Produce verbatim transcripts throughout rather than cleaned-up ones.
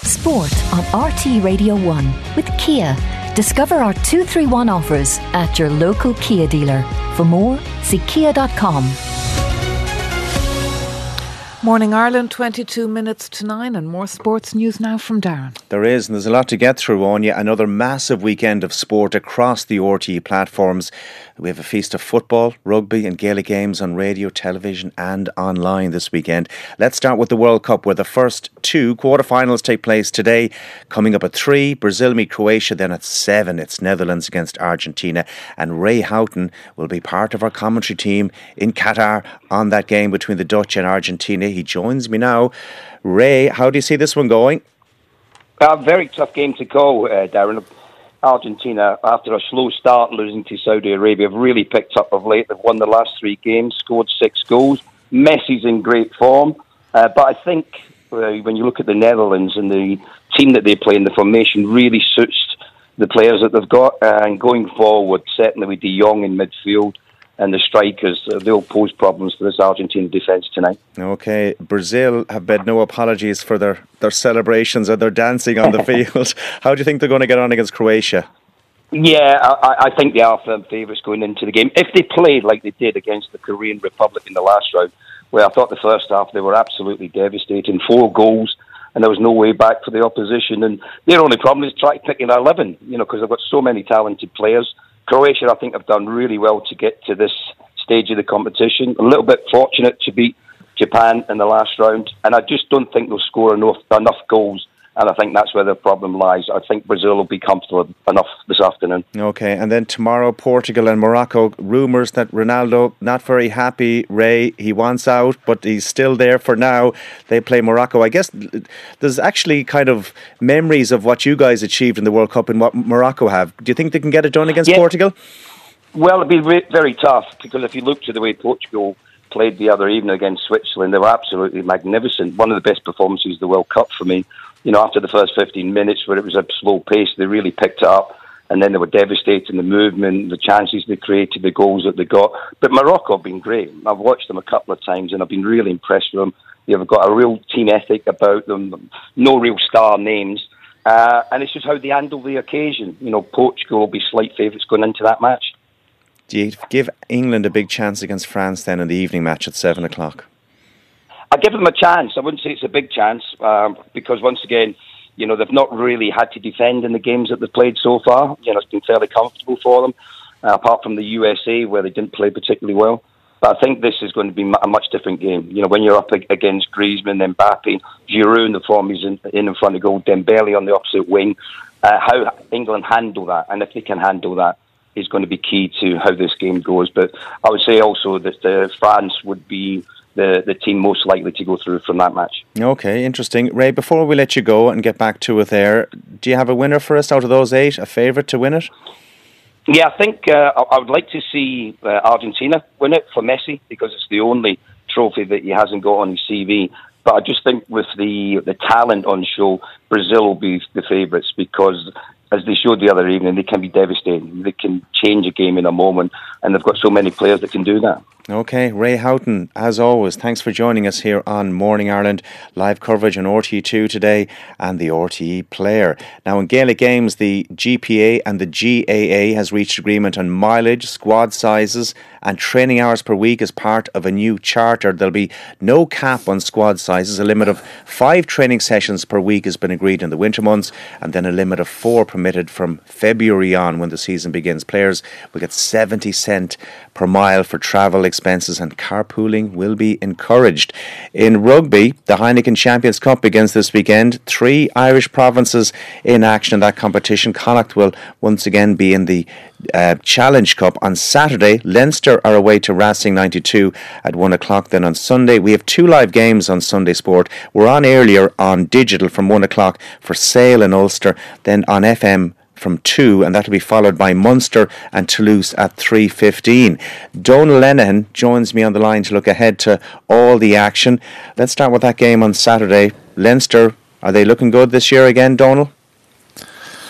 Sport on R T Radio one with Kia. Discover our two three one offers at your local Kia dealer. For more, see kia dot com. Morning Ireland, twenty-two minutes to nine, and more sports news now from Darren. There is, and there's a lot to get through, Anya. Another massive weekend of sport across the R T E platforms. We have a feast of football, rugby and Gaelic games on radio, television and online this weekend. Let's start with the World Cup, where the first two quarterfinals take place today. Coming up at three, Brazil meet Croatia, then at seven, it's Netherlands against Argentina. And Ray Houghton will be part of our commentary team in Qatar on that game between the Dutch and Argentina. He joins me now. Ray, how do you see this one going? A very tough game to call, uh, Darren. Argentina, after a slow start losing to Saudi Arabia, have really picked up of late. They've won the last three games, scored six goals. Messi's in great form. Uh, but I think uh, when you look at the Netherlands and the team that they play in, the formation really suits the players that they've got. Uh, and going forward, certainly with De Jong in midfield, and the strikers, uh, they'll pose problems for this Argentina defence tonight. OK, Brazil have made no apologies for their, their celebrations or their dancing on the field. How do you think they're going to get on against Croatia? Yeah, I, I think they are firm favourites going into the game. If they played like they did against the Korean Republic in the last round, where I thought the first half they were absolutely devastating, four goals, and there was no way back for the opposition. And their only problem is try to pick an eleven, you know, because they've got so many talented players. Croatia, I think, have done really well to get to this stage of the competition. A little bit fortunate to beat Japan in the last round, and I just don't think they'll score enough enough goals, and I think that's where the problem lies. I think Brazil will be comfortable enough this afternoon. OK, and then tomorrow, Portugal and Morocco. Rumours that Ronaldo, not very happy, Ray, he wants out, but he's still there for now. They play Morocco. I guess there's actually kind of memories of what you guys achieved in the World Cup and what Morocco have. Do you think they can get it done against yeah. Portugal? Well, it'd be re- very tough, because if you look to the way Portugal played the other evening against Switzerland, they were absolutely magnificent. One of the best performances of the World Cup for me. You know, after the first fifteen minutes where it was a slow pace, they really picked it up, and then they were devastating, the movement, the chances they created, the goals that they got. But Morocco have been great. I've watched them a couple of times and I've been really impressed with them. They've got a real team ethic about them, no real star names, uh, and it's just how they handle the occasion. You know, Portugal will be slight favourites going into that match. Do you give England a big chance against France then in the evening match at seven o'clock? I give them a chance. I wouldn't say it's a big chance, um, because once again, you know, they've not really had to defend in the games that they've played so far. You know, it's been fairly comfortable for them, uh, apart from the U S A where they didn't play particularly well. But I think this is going to be a much different game. You know, when you're up against Griezmann, Mbappe, Giroud in the form he's in, in in front of goal, Dembele on the opposite wing, uh, how England handle that, and if they can handle that, is going to be key to how this game goes. But I would say also that uh, France would be The, the team most likely to go through from that match. OK, interesting. Ray, before we let you go and get back to it there, do you have a winner for us out of those eight, a favourite to win it? Yeah, I think uh, I would like to see uh, Argentina win it for Messi, because it's the only trophy that he hasn't got on his C V. But I just think with the, the talent on show, Brazil will be the favourites, because as they showed the other evening, they can be devastating. They can change a game in a moment, and they've got so many players that can do that. OK, Ray Houghton, as always, thanks for joining us here on Morning Ireland. Live coverage on R T E two today and the R T E Player. Now, in Gaelic games, the G P A and the G A A has reached agreement on mileage, squad sizes and training hours per week as part of a new charter. There'll be no cap on squad sizes. A limit of five training sessions per week has been agreed in the winter months, and then a limit of four permitted from February on when the season begins. Players will get seventy cent per mile for travel expenses, and carpooling will be encouraged. In rugby, the Heineken Champions Cup begins this weekend. Three Irish provinces in action in that competition. Connacht will once again be in the uh, Challenge Cup on Saturday. Leinster are away to Racing ninety-two at one o'clock. Then on Sunday, we have two live games on Sunday Sport. We're on earlier on digital from one o'clock for Sale and Ulster, then on F M from two, and that'll be followed by Munster and Toulouse at three fifteen. Donal Lenihan joins me on the line to look ahead to all the action. Let's start with that game on Saturday. Leinster, are they looking good this year again, Donal?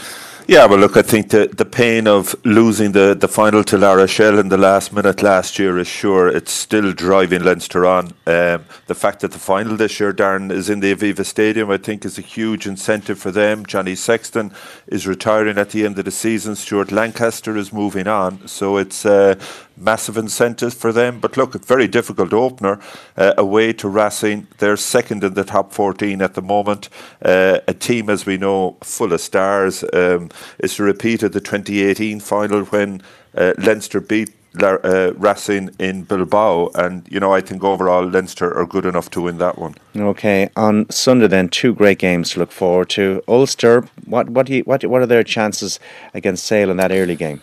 Yeah, well, look, I think the, the pain of losing the, the final to La Rochelle in the last minute last year is sure it's still driving Leinster on. Um, the fact that the final this year, Darren, is in the Aviva Stadium, I think is a huge incentive for them. Johnny Sexton is retiring at the end of the season. Stuart Lancaster is moving on. So it's a massive incentive for them. But look, a very difficult opener uh, away to Racine. They're second in the top fourteen at the moment. Uh, a team, as we know, full of stars. Um, It's a repeat of the twenty eighteen final when uh, Leinster beat La- uh, Racine in Bilbao, and you know I think overall Leinster are good enough to win that one. Okay, on Sunday then, two great games to look forward to. Ulster, what what do you, what what are their chances against Sale in that early game?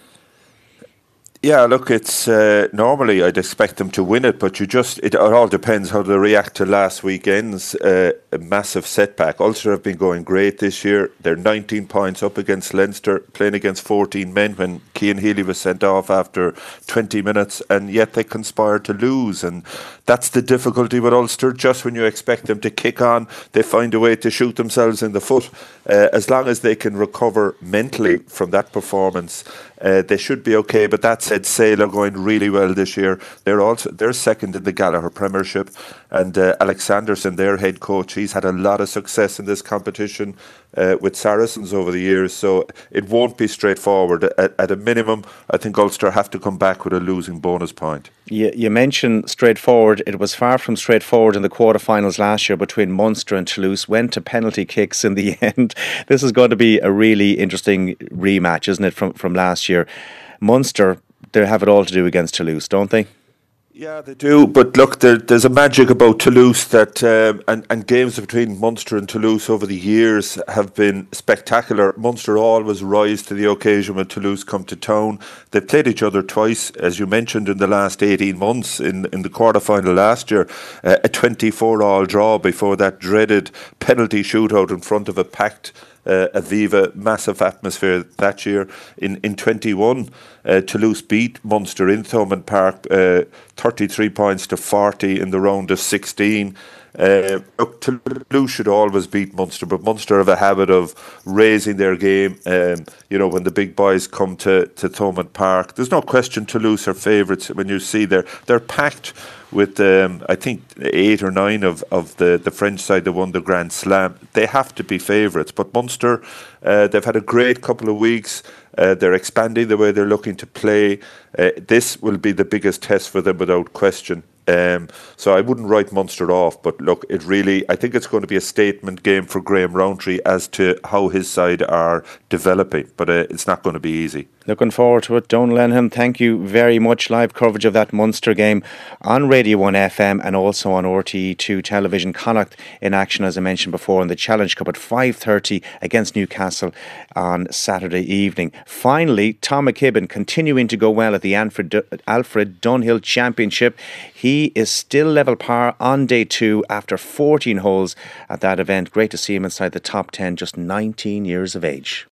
Yeah, look, it's uh, normally I'd expect them to win it, but you just it, it all depends how they react to last weekend's uh, massive setback. Ulster have been going great this year. They're nineteen points up against Leinster, playing against fourteen men when Cian Healy was sent off after twenty minutes, and yet they conspired to lose. And that's the difficulty with Ulster. Just when you expect them to kick on, they find a way to shoot themselves in the foot. Uh, as long as they can recover mentally from that performance, uh, they should be okay. But that said, Sale are going really well this year. They're also they're second in the Gallagher Premiership, and uh, Alex Sanderson, their head coach, he's had a lot of success in this competition uh, with Saracens over the years. So it won't be straightforward. At, at a minimum, I think Ulster have to come back with a losing bonus point. You, you mentioned straightforward. It was far from straightforward in the quarterfinals last year between Munster and Toulouse. Went to penalty kicks in the end. This is going to be a really interesting rematch, isn't it, from, from last year? Munster, they have it all to do against Toulouse, don't they? Yeah, they do. But look, there, there's a magic about Toulouse that, um, and, and games between Munster and Toulouse over the years have been spectacular. Munster always rise to the occasion when Toulouse come to town. They've played each other twice, as you mentioned, in the last eighteen months. In, in the quarter-final last year, uh, a twenty-four all draw before that dreaded penalty shootout in front of a packed Uh, Aviva, massive atmosphere that year. In in twenty-one, uh, Toulouse beat Munster in Thomond Park, uh, thirty-three points to forty in the round of sixteen. Uh, look, Toulouse should always beat Munster, but Munster have a habit of raising their game. Um, you know, when the big boys come to to Thomond Park, there's no question Toulouse are favourites. When you see they're they're packed with um, I think eight or nine of, of the, the French side that won the Grand Slam. They have to be favourites. But Munster, uh, they've had a great couple of weeks. Uh, they're expanding the way they're looking to play. Uh, this will be the biggest test for them without question. Um, so I wouldn't write Munster off, but look, it really, I think it's going to be a statement game for Graham Rowntree as to how his side are developing, but uh, it's not going to be easy. Looking forward to it. Donal Lenihan, thank you very much. Live coverage of that Munster game on Radio one F M and also on R T E two television. Connacht in action, as I mentioned before, in the Challenge Cup at five thirty against Newcastle on Saturday evening. Finally, Tom McKibben continuing to go well at the Alfred, Alfred Dunhill Championship. He is still level par on day two after fourteen holes at that event. Great to see him inside the top ten, just nineteen years of age.